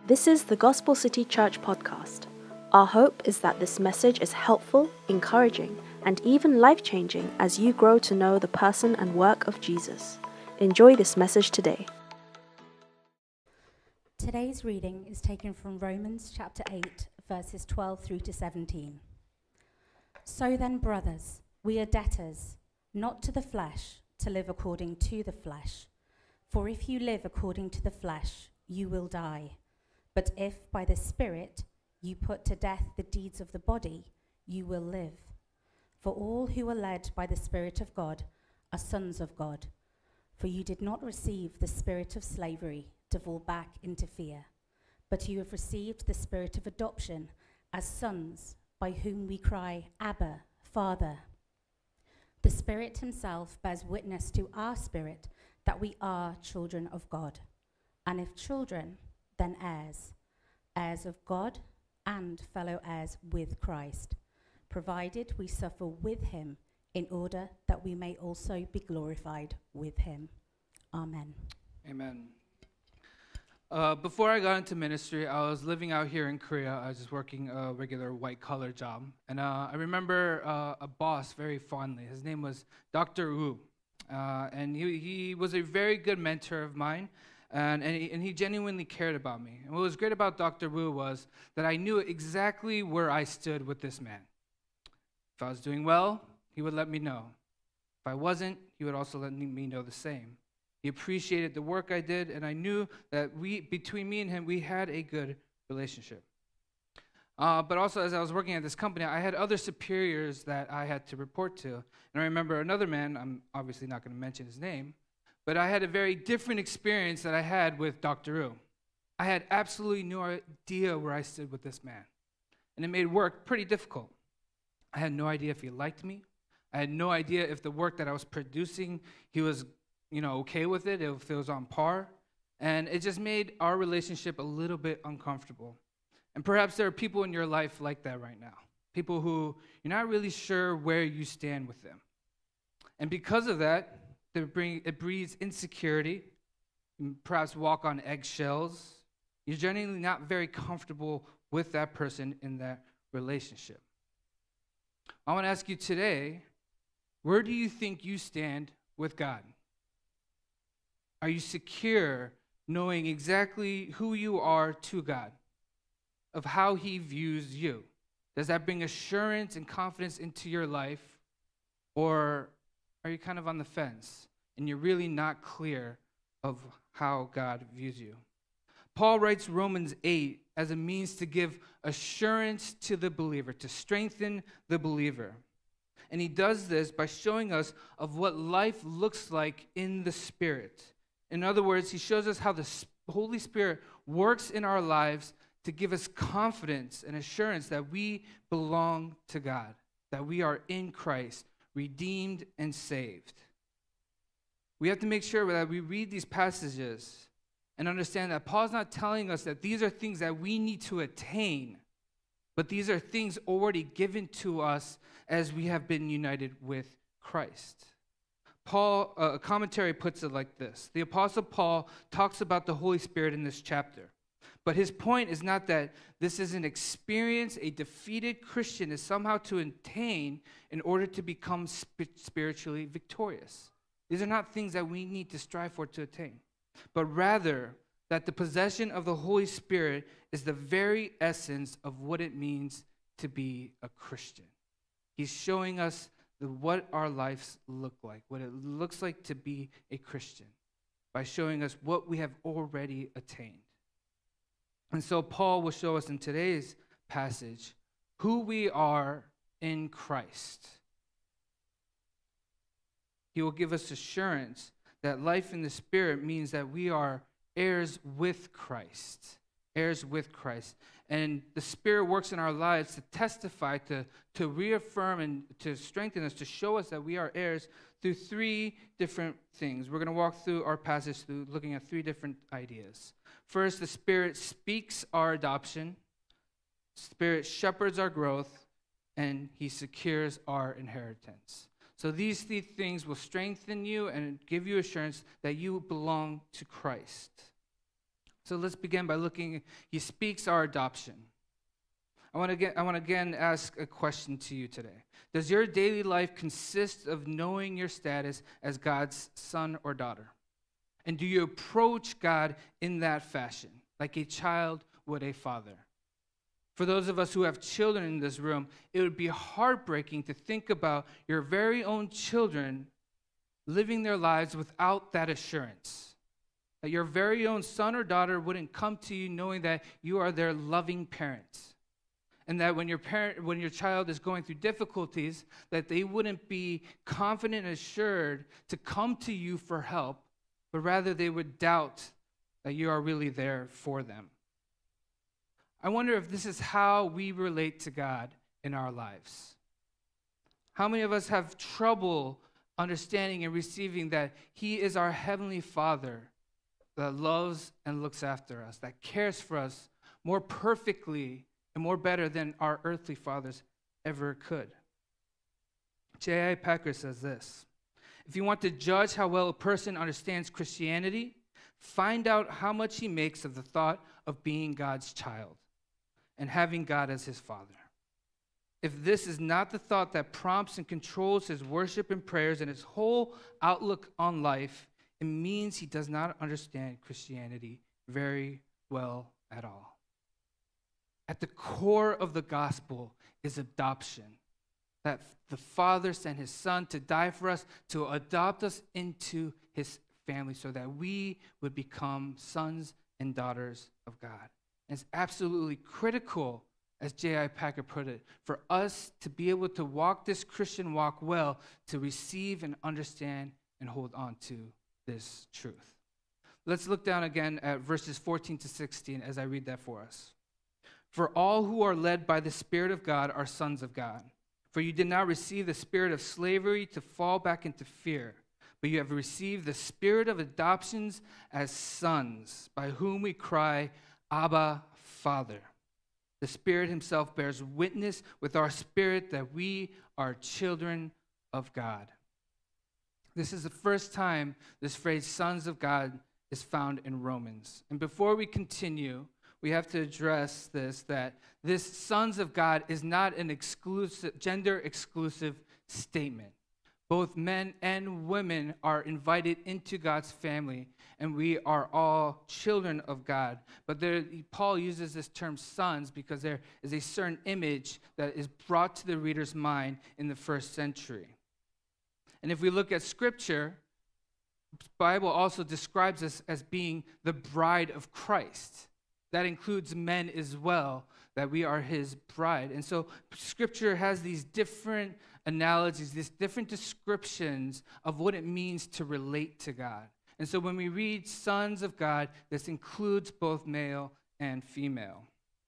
This is the Gospel City Church podcast. Our hope is that this message is helpful, encouraging, and even life-changing as you grow to know the person and work of Jesus. Enjoy this message today. Today's reading is taken from Romans chapter 8, verses 12 through to 17. So then, brothers, we are debtors, not to the flesh, to live according to the flesh. For if you live according to the flesh, you will die. But if by the Spirit you put to death the deeds of the body, you will live. For all who are led by the Spirit of God are sons of God. For you did not receive the spirit of slavery to fall back into fear, but you have received the spirit of adoption as sons, by whom we cry, Abba, Father. The Spirit himself bears witness to our spirit that we are children of God. And if children, then heirs, heirs of God and fellow heirs with Christ, provided we suffer with him in order that we may also be glorified with him. Amen. Amen. Before I got into ministry, I was living out here in Korea. I was just working a regular white-collar job. And I remember a boss very fondly. His name was Dr. Wu. And he was a very good mentor of mine. And he genuinely cared about me. And what was great about Dr. Wu was that I knew exactly where I stood with this man. If I was doing well, he would let me know. If I wasn't, he would also let me know the same. He appreciated the work I did, and I knew that between me and him, we had a good relationship. But also, as I was working at this company, I had other superiors that I had to report to. And I remember another man, I'm obviously not going to mention his name, but I had a very different experience that I had with Dr. Wu. I had absolutely no idea where I stood with this man. And it made work pretty difficult. I had no idea if he liked me. I had no idea if the work that I was producing, he was, okay with it, if it was on par. And it just made our relationship a little bit uncomfortable. And perhaps there are people in your life like that right now. People who you're not really sure where you stand with them. And because of that, it breeds insecurity, perhaps walk on eggshells. You're generally not very comfortable with that person in that relationship. I want to ask you today, where do you think you stand with God? Are you secure knowing exactly who you are to God, of how he views you? Does that bring assurance and confidence into your life? Or are you kind of on the fence and you're really not clear of how God views you? Paul writes Romans 8 as a means to give assurance to the believer, to strengthen the believer. And he does this by showing us of what life looks like in the Spirit. In other words, he shows us how the Holy Spirit works in our lives to give us confidence and assurance that we belong to God, that we are in Christ, redeemed and saved. We have to make sure that we read these passages and understand that Paul's not telling us that these are things that we need to attain, but these are things already given to us as we have been united with Christ. Paul, a commentary puts it like this. The Apostle Paul talks about the Holy Spirit in this chapter. But his point is not that this is an experience a defeated Christian is somehow to attain in order to become spiritually victorious. These are not things that we need to strive for to attain, but rather that the possession of the Holy Spirit is the very essence of what it means to be a Christian. He's showing us what our lives look like, what it looks like to be a Christian, by showing us what we have already attained. And so Paul will show us in today's passage who we are in Christ. He will give us assurance that life in the Spirit means that we are heirs with Christ. Heirs with Christ. And the Spirit works in our lives to testify, to reaffirm and to strengthen us, to show us that we are heirs through three different things. We're going to walk through our passage through looking at three different ideas. First, the Spirit speaks our adoption. Spirit shepherds our growth, and he secures our inheritance. So these three things will strengthen you and give you assurance that you belong to Christ. So let's begin by looking, he speaks our adoption. I want to again ask a question to you today. Does your daily life consist of knowing your status as God's son or daughter? And do you approach God in that fashion, like a child would a father? For those of us who have children in this room, it would be heartbreaking to think about your very own children living their lives without that assurance. That your very own son or daughter wouldn't come to you knowing that you are their loving parents. And that when your child is going through difficulties, that they wouldn't be confident and assured to come to you for help, but rather they would doubt that you are really there for them. I wonder if this is how we relate to God in our lives. How many of us have trouble understanding and receiving that He is our Heavenly Father that loves and looks after us, that cares for us more perfectly and more better than our earthly fathers ever could? J.I. Packer says this: if you want to judge how well a person understands Christianity, find out how much he makes of the thought of being God's child and having God as his father. If this is not the thought that prompts and controls his worship and prayers and his whole outlook on life, it means he does not understand Christianity very well at all. At the core of the gospel is adoption, that the Father sent his Son to die for us, to adopt us into his family so that we would become sons and daughters of God. And it's absolutely critical, as J.I. Packer put it, for us to be able to walk this Christian walk well, to receive and understand and hold on to this truth. Let's look down again at verses 14 to 16 as I read that for us. For all who are led by the Spirit of God are sons of God. For you did not receive the spirit of slavery to fall back into fear, but you have received the spirit of adoptions as sons, by whom we cry, Abba, Father. The Spirit himself bears witness with our spirit that we are children of God. This is the first time this phrase, sons of God, is found in Romans. And before we continue, we have to address this, that this sons of God is not an exclusive, gender-exclusive statement. Both men and women are invited into God's family, and we are all children of God. But Paul uses this term sons because there is a certain image that is brought to the reader's mind in the first century. And if we look at Scripture, the Bible also describes us as being the bride of Christ. That includes men as well, that we are his bride. And so Scripture has these different analogies, these different descriptions of what it means to relate to God. And so when we read sons of God, this includes both male and female.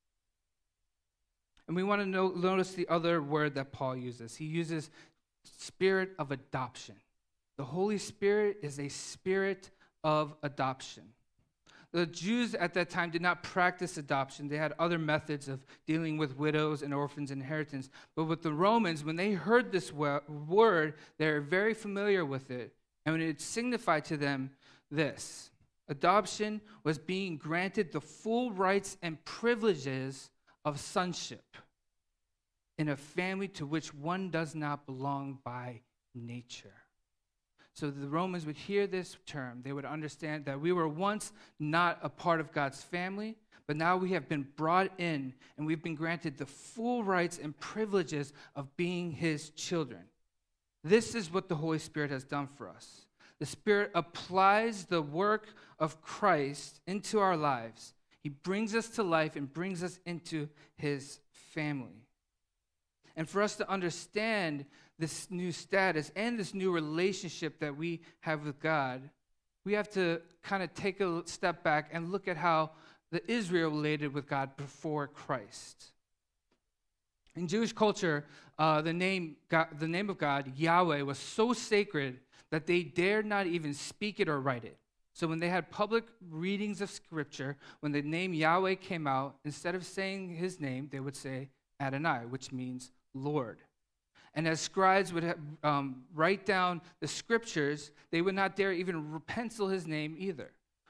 And we want to notice the other word that Paul uses. He uses spirit of adoption. The Holy Spirit is a spirit of adoption. The Jews at that time did not practice adoption. They had other methods of dealing with widows and orphans' inheritance. But with the Romans, when they heard this word, they're very familiar with it. And it signified to them this: adoption was being granted the full rights and privileges of sonship in a family to which one does not belong by nature. So the Romans would hear this term. They would understand that we were once not a part of God's family, but now we have been brought in and we've been granted the full rights and privileges of being his children. This is what the Holy Spirit has done for us. The Spirit applies the work of Christ into our lives. He brings us to life and brings us into his family. And for us to understand this new status and this new relationship that we have with God, we have to kind of take a step back and look at how the Israel related with God before Christ. In Jewish culture, the name of God, Yahweh, was so sacred that they dared not even speak it or write it. So when they had public readings of Scripture, when the name Yahweh came out, instead of saying his name, they would say Adonai, which means Lord. And as scribes would write down the Scriptures, they would not dare even pencil his name either.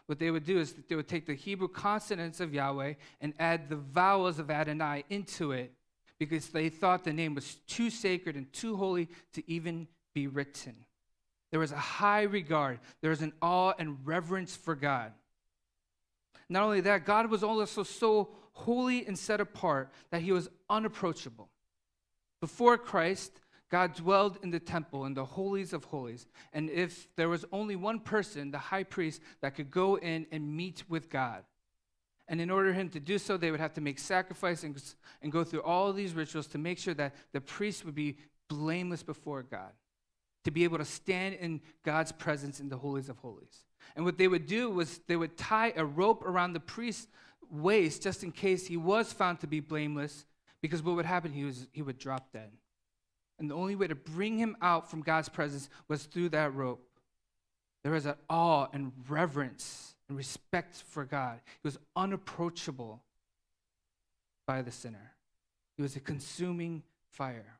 what they would do is that they would take the Hebrew consonants of Yahweh and add the vowels of Adonai into it because they thought the name was too sacred and too holy to even be written. There was a high regard. There was an awe and reverence for God. Not only that, God was also so holy and set apart that he was unapproachable. Before Christ, God dwelled in the temple, in the holies of holies. And if there was only one person, the high priest, that could go in and meet with God. And in order for him to do so, they would have to make sacrifices and go through all these rituals to make sure that the priest would be blameless before God, to be able to stand in God's presence in the holies of holies. And what they would do was they would tie a rope around the priest's waist just in case he was found to be blameless, because what would happen, he would drop dead. And the only way to bring him out from God's presence was through that rope. There was an awe and reverence and respect for God. He was unapproachable by the sinner. He was a consuming fire.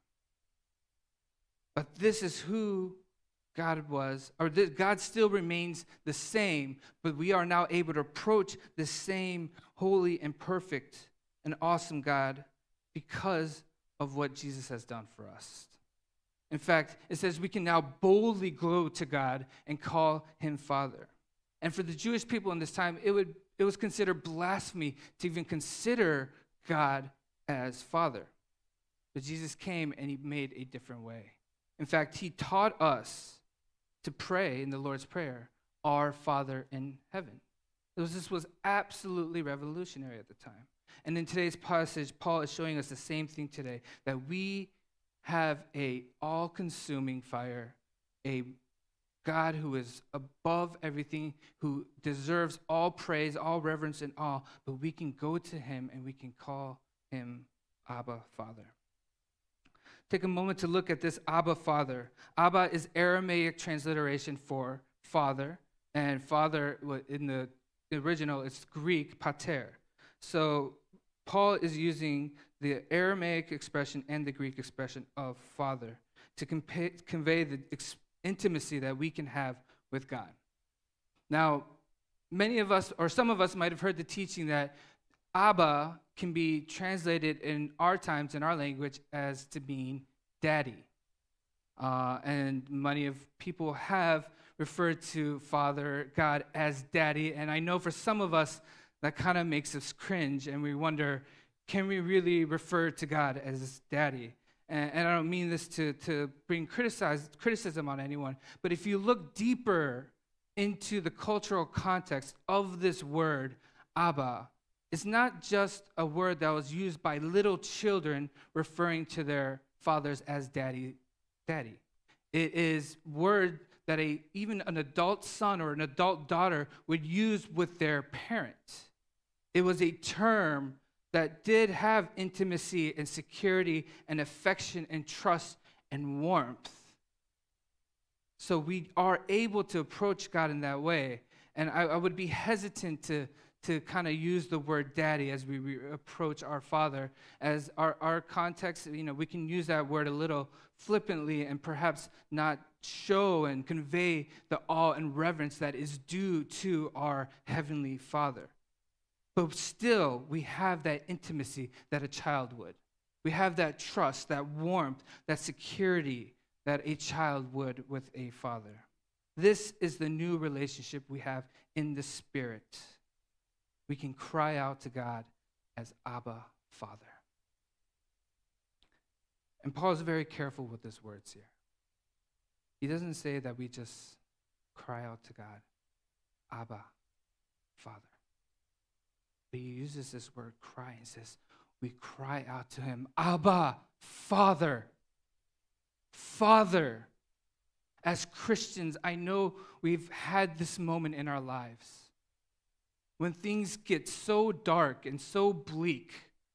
But this is who God was, or God still remains the same, but we are now able to approach the same holy and perfect and awesome God because of what Jesus has done for us. In fact, it says we can now boldly go to God and call him Father. And for the Jewish people in this time, it was considered blasphemy to even consider God as Father. But Jesus came and he made a different way. In fact, he taught us to pray in the Lord's Prayer, Our Father in heaven. This was absolutely revolutionary at the time. And in today's passage, Paul is showing us the same thing today, that we have a all-consuming fire, a God who is above everything, who deserves all praise, all reverence, and awe, but we can go to him and we can call him Abba, Father. Take a moment to look at this Abba, Father. Abba is Aramaic transliteration for father, and father in the original, it's Greek, pater. So Paul is using the Aramaic expression and the Greek expression of father to convey the intimacy that we can have with God. Now, many of us, or some of us might have heard the teaching that Abba can be translated in our times, in our language, as to mean daddy. And many of people have referred to Father God as daddy. And I know for some of us, that kind of makes us cringe, and we wonder, can we really refer to God as daddy? And I don't mean this to bring criticism on anyone, but if you look deeper into the cultural context of this word, Abba, it's not just a word that was used by little children referring to their fathers as daddy. It is word that even an adult son or an adult daughter would use with their parent. It was a term that did have intimacy and security and affection and trust and warmth. So we are able to approach God in that way. And I would be hesitant to kind of use the word daddy as we approach our Father. As our context, we can use that word a little flippantly and perhaps not show and convey the awe and reverence that is due to our Heavenly Father. But still, we have that intimacy that a child would. We have that trust, that warmth, that security that a child would with a father. This is the new relationship we have in the Spirit. We can cry out to God as Abba, Father. And Paul is very careful with his words here. He doesn't say that we just cry out to God, Abba, Father. But he uses this word cry and says, we cry out to him, Abba, Father. Father. As Christians, I know we've had this moment in our lives when things get so dark and so bleak,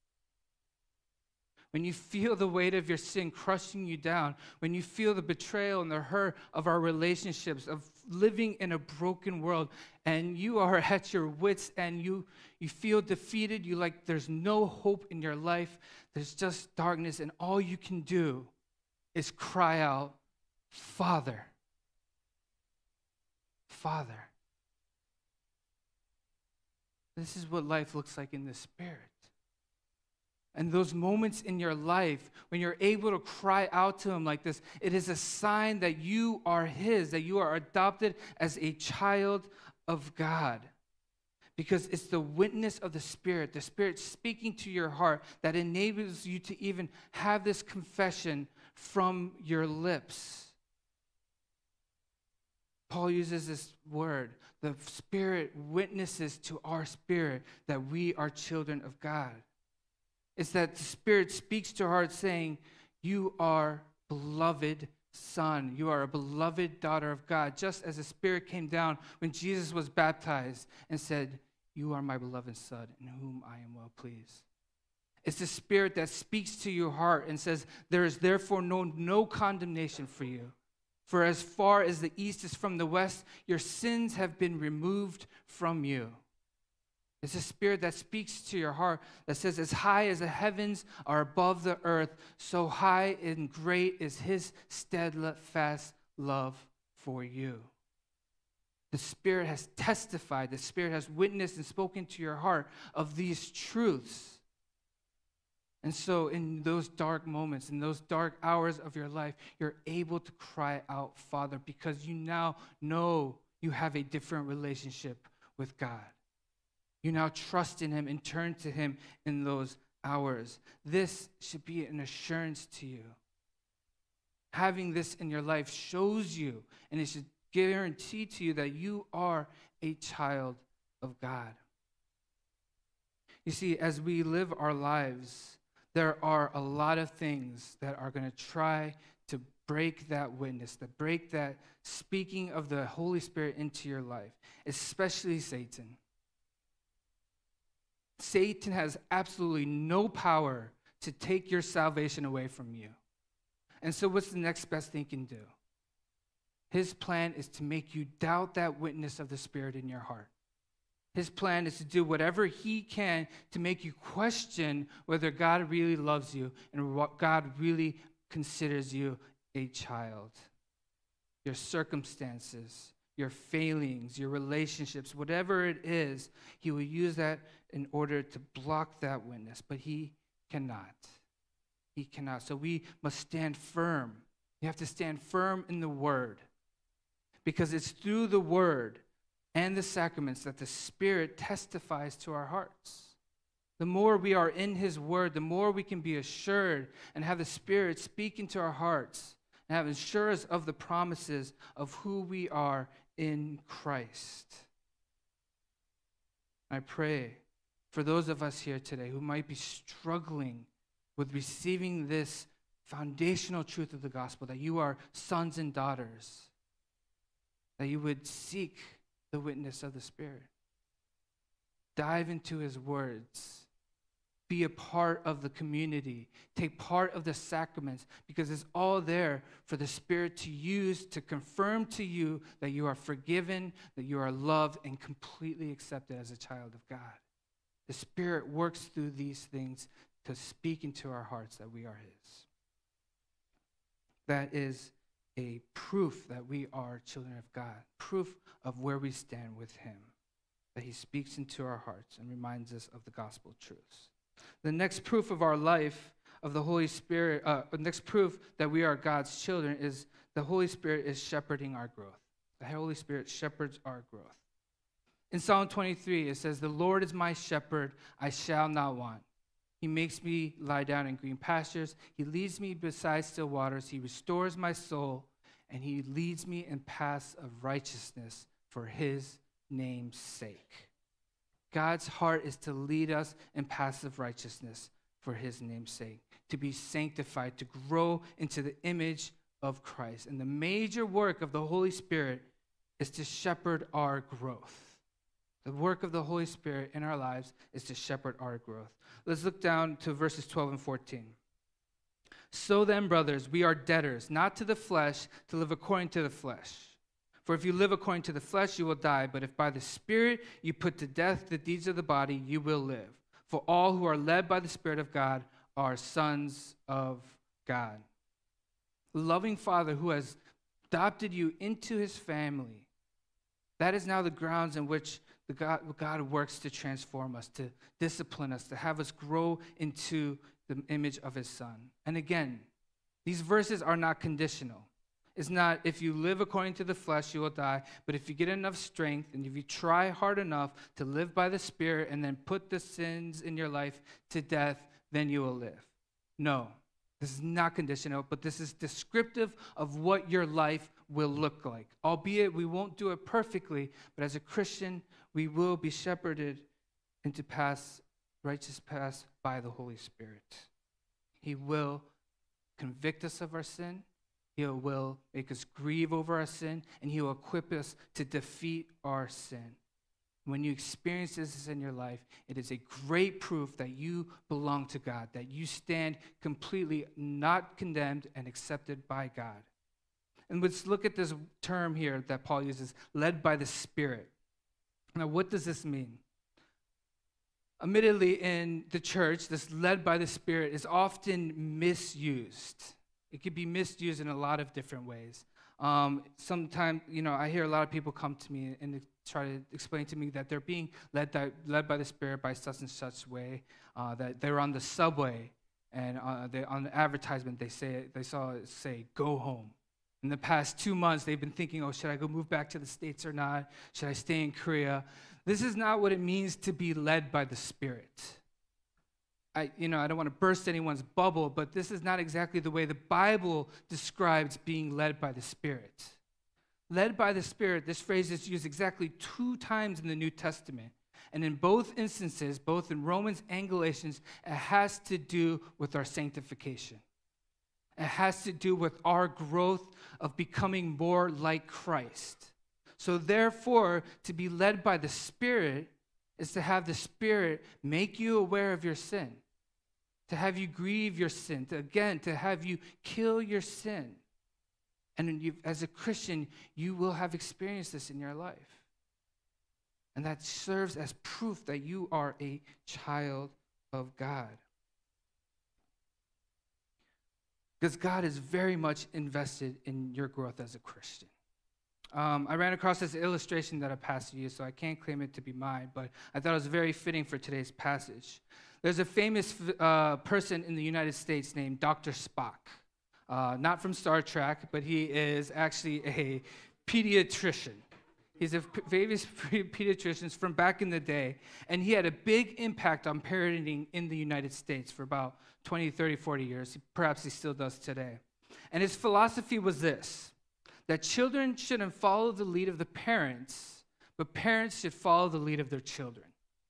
when you feel the weight of your sin crushing you down, when you feel the betrayal and the hurt of our relationships, of living in a broken world, and you are at your wits and you feel defeated, you like there's no hope in your life, there's just darkness, and all you can do is cry out, Father. Father. This is what life looks like in the Spirit. And those moments in your life when you're able to cry out to him like this, it is a sign that you are his, that you are adopted as a child of God. Because it's the witness of the Spirit speaking to your heart, that enables you to even have this confession from your lips. Paul uses this word. The Spirit witnesses to our spirit that we are children of God. It's that the Spirit speaks to our heart saying, you are beloved son. You are a beloved daughter of God. Just as the Spirit came down when Jesus was baptized and said, you are my beloved son in whom I am well pleased. It's the Spirit that speaks to your heart and says, there is therefore no condemnation for you. For as far as the east is from the west, your sins have been removed from you. It's a Spirit that speaks to your heart that says, as high as the heavens are above the earth, so high and great is his steadfast love for you. The Spirit has testified, the Spirit has witnessed and spoken to your heart of these truths. And so in those dark moments, in those dark hours of your life, you're able to cry out, Father, because you now know you have a different relationship with God. You now trust in him and turn to him in those hours. This should be an assurance to you. Having this in your life shows you, and it should guarantee to you that you are a child of God. You see, as we live our lives, there are a lot of things that are going to try to break that witness, to break that speaking of the Holy Spirit into your life, especially Satan. Satan has absolutely no power to take your salvation away from you. And so what's the next best thing he can do? His plan is to make you doubt that witness of the Spirit in your heart. His plan is to do whatever he can to make you question whether God really loves you and what God really considers you a child. Your circumstances, your failings, your relationships, whatever it is, he will use that in order to block that witness, but he cannot. He cannot. So we must stand firm. You have to stand firm in the Word, because it's through the Word and the sacraments that the Spirit testifies to our hearts. The more we are in his Word, the more we can be assured and have the Spirit speak into our hearts and have assurance of the promises of who we are in Christ. I pray for those of us here today who might be struggling with receiving this foundational truth of the gospel, that you are sons and daughters, that you would seek the witness of the Spirit. Dive into his words. Be a part of the community. Take part of the sacraments, because it's all there for the Spirit to use to confirm to you that you are forgiven, that you are loved, and completely accepted as a child of God. The Spirit works through these things to speak into our hearts that we are his. That is a proof that we are children of God, proof of where we stand with him, that he speaks into our hearts and reminds us of the gospel truths. The next proof of our life of the Holy Spirit, the next proof that we are God's children is the Holy Spirit is shepherding our growth. The Holy Spirit shepherds our growth. In Psalm 23, it says, "The Lord is my shepherd, I shall not want. He makes me lie down in green pastures. He leads me beside still waters. He restores my soul, and he leads me in paths of righteousness for his name's sake." God's heart is to lead us in paths of righteousness for his name's sake, to be sanctified, to grow into the image of Christ. And the major work of the Holy Spirit is to shepherd our growth. The work of the Holy Spirit in our lives is to shepherd our growth. Let's look down to verses 12 and 14. "So then, brothers, we are debtors, not to the flesh, to live according to the flesh. For if you live according to the flesh, you will die. But if by the Spirit you put to death the deeds of the body, you will live. For all who are led by the Spirit of God are sons of God." The loving Father who has adopted you into his family, that is now the grounds in which God works to transform us, to discipline us, to have us grow into the image of his Son. And again, these verses are not conditional. It's not, if you live according to the flesh, you will die. But if you get enough strength and if you try hard enough to live by the Spirit and then put the sins in your life to death, then you will live. No, this is not conditional, but this is descriptive of what your life will look like. Albeit we won't do it perfectly, but as a Christian, we will be shepherded into righteous paths by the Holy Spirit. He will convict us of our sin. He will make us grieve over our sin, and he will equip us to defeat our sin. When you experience this in your life, it is a great proof that you belong to God, that you stand completely not condemned and accepted by God. And let's look at this term here that Paul uses, led by the Spirit. Now, what does this mean? Admittedly, in the church, this led by the Spirit is often misused. It could be misused in a lot of different ways. Sometimes, I hear a lot of people come to me and try to explain to me that they're being led by the Spirit by such and such way, that they're on the subway, and on the advertisement they saw it say, "Go home." In the past 2 months, they've been thinking, should I go move back to the States or not? Should I stay in Korea? This is not what it means to be led by the Spirit. I don't want to burst anyone's bubble, but this is not exactly the way the Bible describes being led by the Spirit. Led by the Spirit, this phrase is used exactly 2 times in the New Testament. And in both instances, both in Romans and Galatians, it has to do with our sanctification. It has to do with our growth of becoming more like Christ. So therefore, to be led by the Spirit is to have the Spirit make you aware of your sin, to have you grieve your sin, to have you kill your sin. And as a Christian, you will have experienced this in your life. And that serves as proof that you are a child of God. Because God is very much invested in your growth as a Christian. I ran across this illustration that I passed to you, so I can't claim it to be mine, but I thought it was very fitting for today's passage. There's a famous person in the United States named Dr. Spock. Not from Star Trek, but he is actually a pediatrician. He's a famous pediatrician from back in the day, and he had a big impact on parenting in the United States for about 20, 30, 40 years. Perhaps he still does today. And his philosophy was this, that children shouldn't follow the lead of the parents, but parents should follow the lead of their children.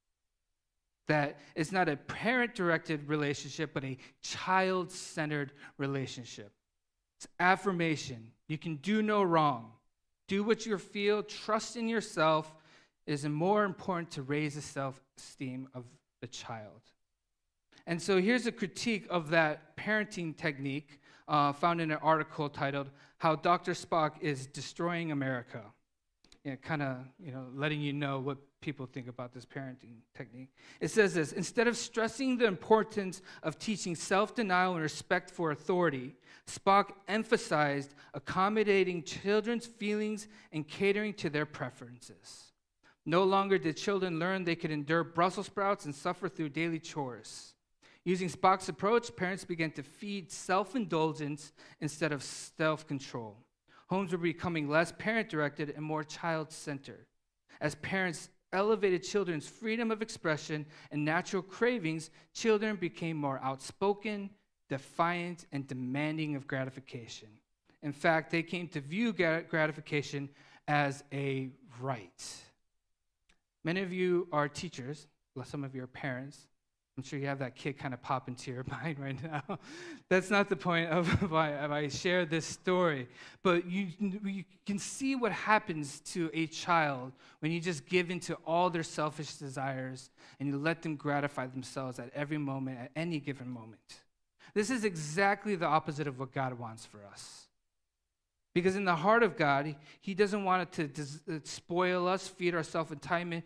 That it's not a parent-directed relationship, but a child-centered relationship. It's affirmation. You can do no wrong. Do what you feel. Trust in yourself. It is more important to raise the self-esteem of the child. And so here's a critique of that parenting technique found in an article titled, "How Dr. Spock is Destroying America." Kind of, letting you know what people think about this parenting technique. It says this: instead of stressing the importance of teaching self-denial and respect for authority, Spock emphasized accommodating children's feelings and catering to their preferences. No longer did children learn they could endure Brussels sprouts and suffer through daily chores. Using Spock's approach, parents began to feed self-indulgence instead of self-control. Homes were becoming less parent-directed and more child-centered. As parents elevated children's freedom of expression and natural cravings, children became more outspoken, defiant, and demanding of gratification. In fact, they came to view gratification as a right. Many of you are teachers, some of you are parents. I'm sure you have that kid kind of pop into your mind right now. That's not the point of why I share this story. But you can see what happens to a child when you just give into all their selfish desires and you let them gratify themselves at every moment, at any given moment. This is exactly the opposite of what God wants for us. Because in the heart of God, he doesn't want it to spoil us, feed our self-entitlement,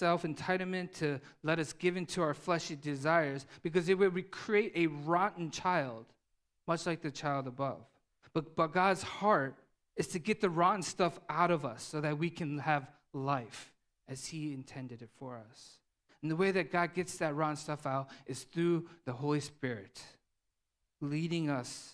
to let us give into our fleshy desires, because it would create a rotten child, much like the child above. But God's heart is to get the rotten stuff out of us so that we can have life as he intended it for us. And the way that God gets that rotten stuff out is through the Holy Spirit leading us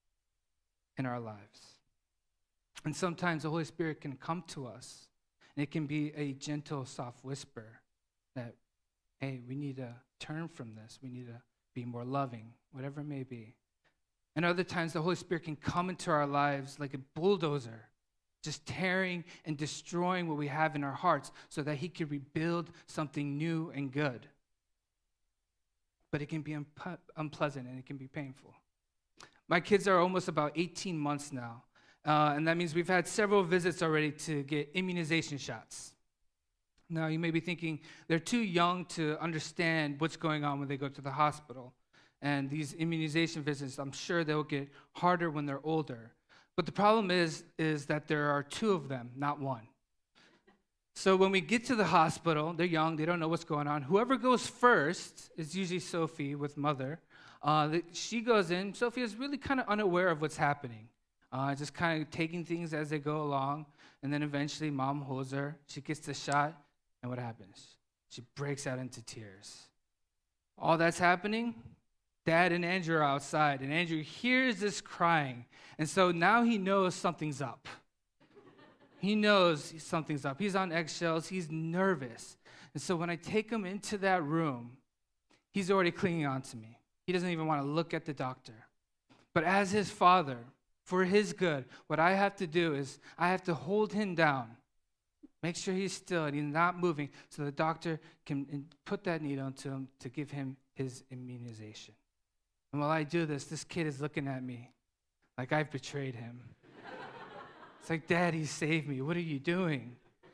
in our lives. And sometimes the Holy Spirit can come to us, and it can be a gentle, soft whisper that, hey, we need to turn from this. We need to be more loving, whatever it may be. And other times the Holy Spirit can come into our lives like a bulldozer, just tearing and destroying what we have in our hearts so that he can rebuild something new and good. But it can be unpleasant and it can be painful. My kids are almost about 18 months now, and that means we've had several visits already to get immunization shots. Now, you may be thinking they're too young to understand what's going on when they go to the hospital. And these immunization visits, I'm sure they'll get harder when they're older. But the problem is that there are two of them, not one. So when we get to the hospital, they're young, they don't know what's going on. Whoever goes first is usually Sophie with mother. She goes in. Sophie is really kind of unaware of what's happening, just kind of taking things as they go along. And then eventually mom holds her. She gets the shot, and what happens? She breaks out into tears. All that's happening, Dad and Andrew are outside, and Andrew hears this crying. And so now he knows something's up. He knows something's up. He's on eggshells. He's nervous. And so when I take him into that room, he's already clinging on to me. He doesn't even want to look at the doctor. But as his father, for his good, what I have to do is I have to hold him down, make sure he's still and he's not moving so the doctor can put that needle into him to give him his immunization. And while I do this kid is looking at me like I've betrayed him. It's like, Daddy, save me. What are you doing?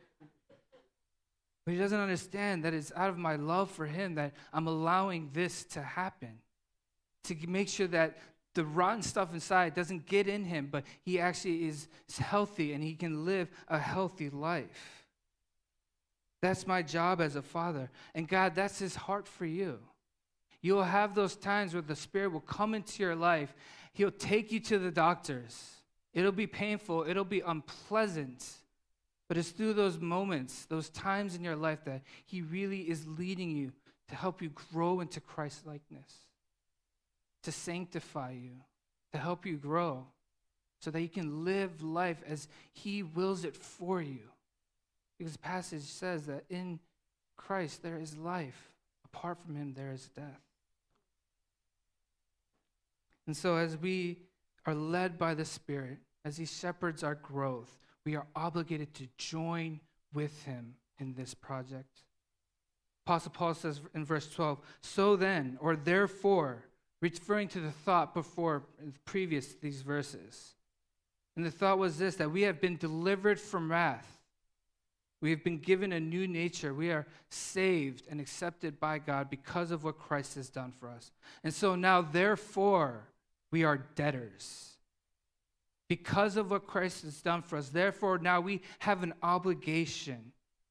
But he doesn't understand that it's out of my love for him that I'm allowing this to happen, to make sure that the rotten stuff inside doesn't get in him, but he actually is healthy and he can live a healthy life. That's my job as a father. And God, that's his heart for you. You'll have those times where the Spirit will come into your life. He'll take you to the doctors. It'll be painful. It'll be unpleasant. But it's through those moments, those times in your life that he really is leading you to help you grow into Christ-likeness, to sanctify you, to help you grow so that you can live life as he wills it for you. Because the passage says that in Christ there is life. Apart from him, there is death. And so as we are led by the Spirit, as he shepherds our growth, we are obligated to join with him in this project. Apostle Paul says in verse 12, so then, or therefore, referring to the thought before previous these verses. And the thought was this, that we have been delivered from wrath. We have been given a new nature. We are saved and accepted by God because of what Christ has done for us. And so now, therefore, we are debtors. Because of what Christ has done for us, therefore, now we have an obligation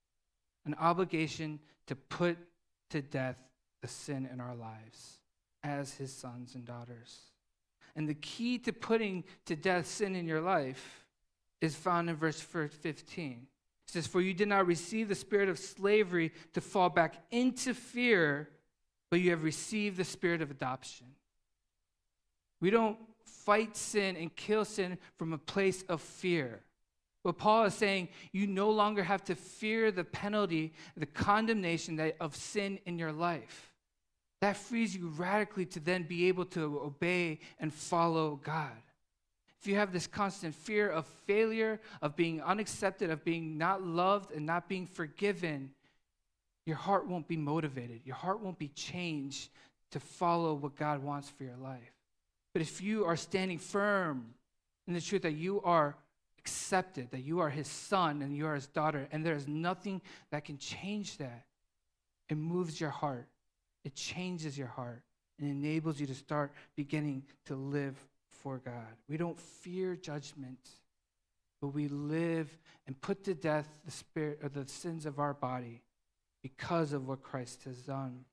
to put to death the sin in our lives as his sons and daughters. And the key to putting to death sin in your life is found in verse 15. It says, for you did not receive the spirit of slavery to fall back into fear, but you have received the spirit of adoption. We don't fight sin and kill sin from a place of fear. What Paul is saying, you no longer have to fear the penalty, the condemnation of sin in your life. That frees you radically to then be able to obey and follow God. If you have this constant fear of failure, of being unaccepted, of being not loved and not being forgiven, your heart won't be motivated. Your heart won't be changed to follow what God wants for your life. But if you are standing firm in the truth that you are accepted, that you are his son and you are his daughter, and there is nothing that can change that, it moves your heart. It changes your heart and enables you to start beginning to live for God. We don't fear judgment, but we live and put to death the spirit or the sins of our body because of what Christ has done.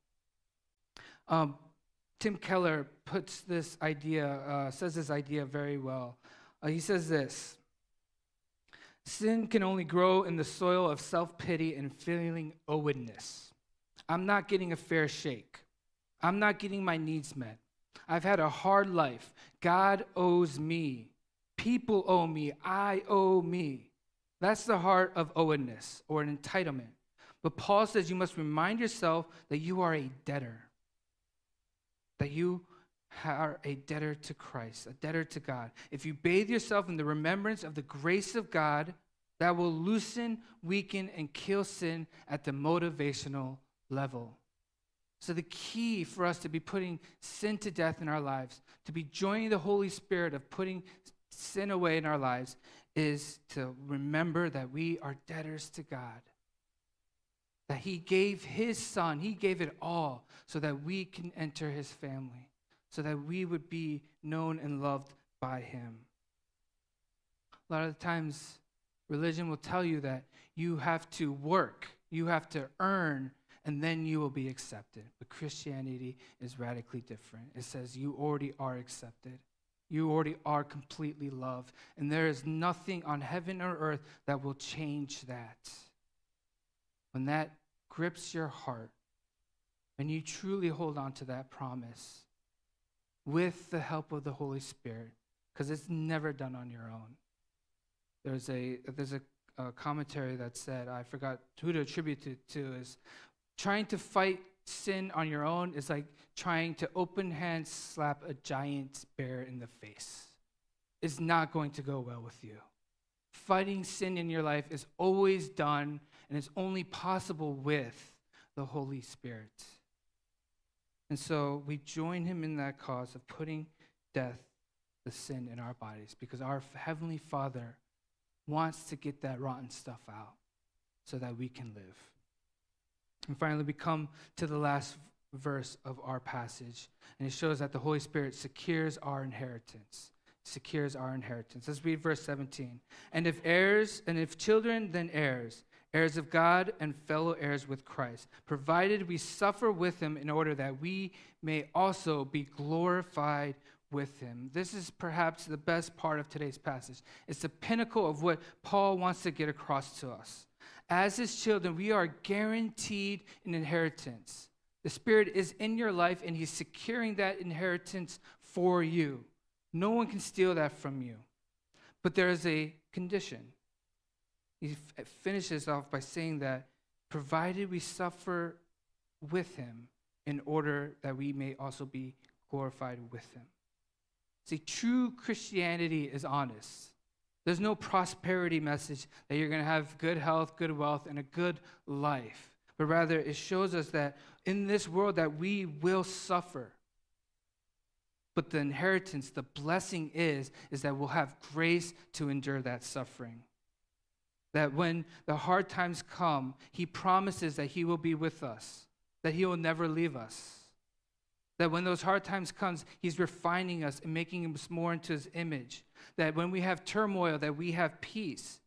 Tim Keller puts this idea, says this idea very well. He says this, Sin can only grow in the soil of self-pity and feeling owedness. I'm not getting a fair shake. I'm not getting my needs met. I've had a hard life. God owes me. People owe me. I owe me. That's the heart of owedness or an entitlement. But Paul says you must remind yourself that you are a debtor. That you are a debtor to Christ, a debtor to God. If you bathe yourself in the remembrance of the grace of God, that will loosen, weaken, and kill sin at the motivational level. So the key for us to be putting sin to death in our lives, to be joining the Holy Spirit of putting sin away in our lives, is to remember that we are debtors to God. That he gave his son, he gave it all so that we can enter his family, so that we would be known and loved by him. A lot of the times, religion will tell you that you have to work, you have to earn, and then you will be accepted. But Christianity is radically different. It says you already are accepted. You already are completely loved. And there is nothing on heaven or earth that will change that. When that grips your heart, and you truly hold on to that promise with the help of the Holy Spirit, because it's never done on your own. There's a commentary that said, I forgot who to attribute it to, is trying to fight sin on your own is like trying to open hand slap a giant bear in the face. It's not going to go well with you. Fighting sin in your life is always done, and it's only possible with the Holy Spirit. And so we join him in that cause of putting death, the sin in our bodies, because our Heavenly Father wants to get that rotten stuff out so that we can live. And finally, we come to the last verse of our passage, and it shows that the Holy Spirit secures our inheritance. Secures our inheritance. Let's read verse 17. And if children, then heirs, heirs of God and fellow heirs with Christ, provided we suffer with him in order that we may also be glorified with him. This is perhaps the best part of today's passage. It's the pinnacle of what Paul wants to get across to us. As his children, we are guaranteed an inheritance. The Spirit is in your life, and he's securing that inheritance for you. No one can steal that from you. But there is a condition. He finishes off by saying that, provided we suffer with him in order that we may also be glorified with him. See, true Christianity is honest. There's no prosperity message that you're going to have good health, good wealth, and a good life. But rather, it shows us that in this world that we will suffer. But the inheritance, the blessing is that we'll have grace to endure that suffering. That when the hard times come, he promises that he will be with us, that he will never leave us. That when those hard times comes, he's refining us and making us more into his image. That when we have turmoil, that we have peace.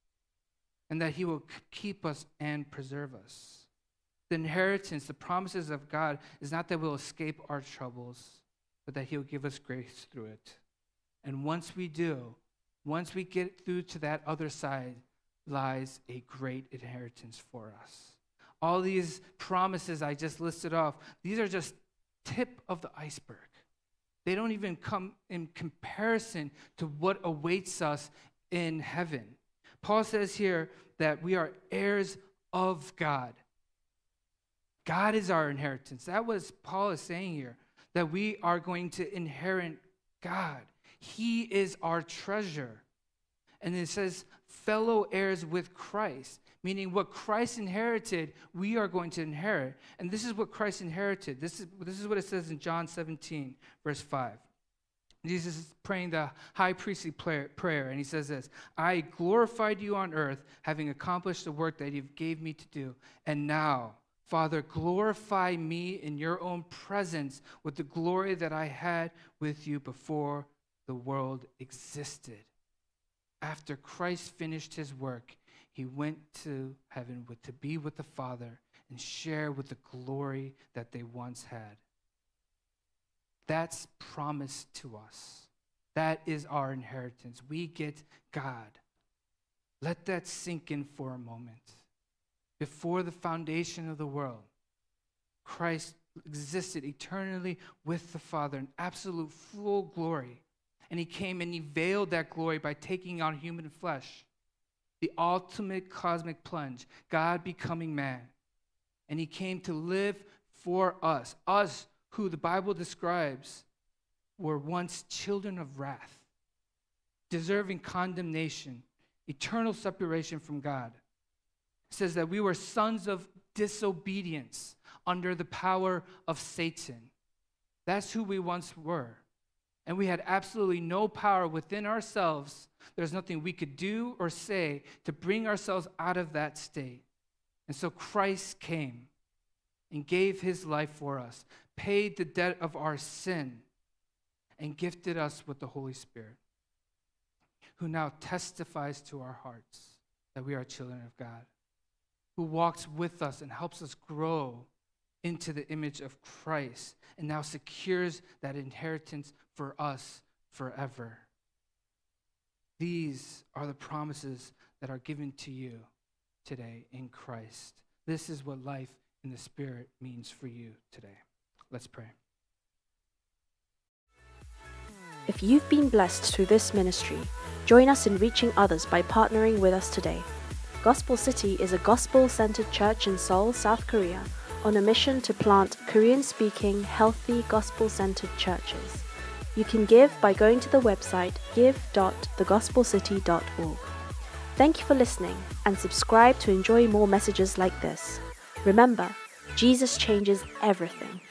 And that he will keep us and preserve us. The inheritance, the promises of God, is not that we'll escape our troubles, but that he'll give us grace through it. And once we do, once we get through to that other side, lies a great inheritance for us. All these promises I just listed off, these are just tip of the iceberg. They don't even come in comparison to what awaits us in heaven. Paul says here that we are heirs of God. God is our inheritance. That was Paul is saying here, that we are going to inherit God. He is our treasure. And it says fellow heirs with Christ, meaning what Christ inherited, we are going to inherit. And this is what Christ inherited. This is what it says in John 17, verse 5. Jesus is praying the high priestly prayer, and he says this, I glorified you on earth, having accomplished the work that you gave me to do. And now, Father, glorify me in your own presence with the glory that I had with you before the world existed. After Christ finished his work, he went to heaven to be with the Father and share with the glory that they once had. That's promised to us. That is our inheritance. We get God. Let that sink in for a moment. Before the foundation of the world, Christ existed eternally with the Father in absolute full glory. And he came and he veiled that glory by taking on human flesh. The ultimate cosmic plunge, God becoming man. And he came to live for us who the Bible describes were once children of wrath, deserving condemnation, eternal separation from God. It says that we were sons of disobedience under the power of Satan. That's who we once were. And we had absolutely no power within ourselves. There's nothing we could do or say to bring ourselves out of that state. And so Christ came and gave his life for us, paid the debt of our sin, and gifted us with the Holy Spirit, who now testifies to our hearts that we are children of God, who walks with us and helps us grow into the image of Christ, and now secures that inheritance for us forever. These are the promises that are given to you today in Christ. This is what life in the Spirit means for you today. Let's pray. If you've been blessed through this ministry, join us in reaching others by partnering with us today. Gospel City is a gospel-centered church in Seoul, South Korea, on a mission to plant Korean-speaking, healthy, gospel-centered churches. You can give by going to the website give.thegospelcity.org. Thank you for listening, and subscribe to enjoy more messages like this. Remember, Jesus changes everything.